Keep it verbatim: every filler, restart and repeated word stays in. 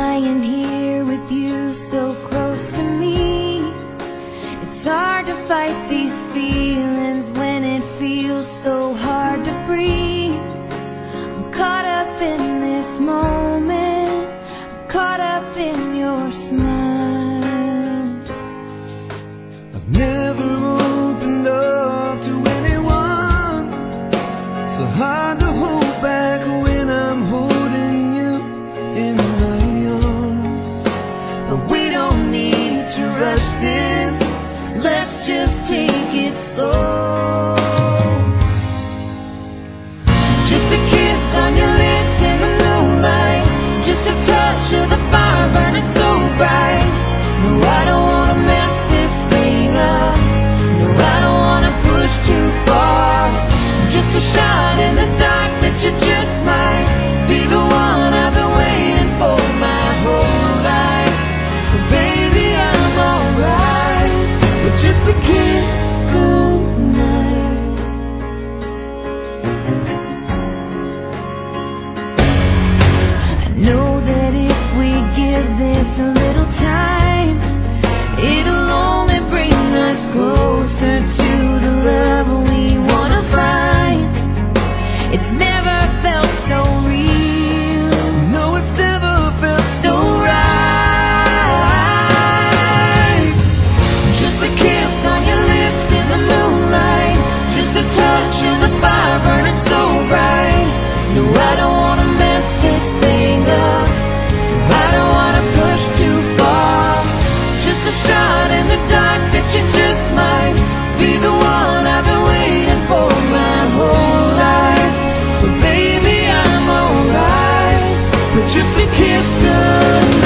lying here with you so close to me. It's hard to fight these feelings when it feels so hard to breathe. I'm caught up in this moment, I'm caught up in your smile. I've never opened up to anyone, so hard to hold back when I'm holding you in my arms. But we don't need to rush this, let's just take it slow. Just a kiss on your lips in the moonlight, just a touch of the fire burning so bright. No, I don't wanna mess this thing up, no, I don't wanna push too far. Just a shot in the dark that you just might be the one I've been waiting for my whole life. So baby, I'm alright with just a kiss goodnight. I know that if we give this a little time, it'll only bring us closer to the love we wanna find. It's never felt so real, No, it's never felt so right. Just a kiss on your lips in the moonlight, just a touch of the fire burning so bright. No, I don't wanna mess this thing up, I don't wanna push too far. Just a shot in the dark that you just might be the one I've been waiting for my whole life. So baby, I'm alright, but just a kiss good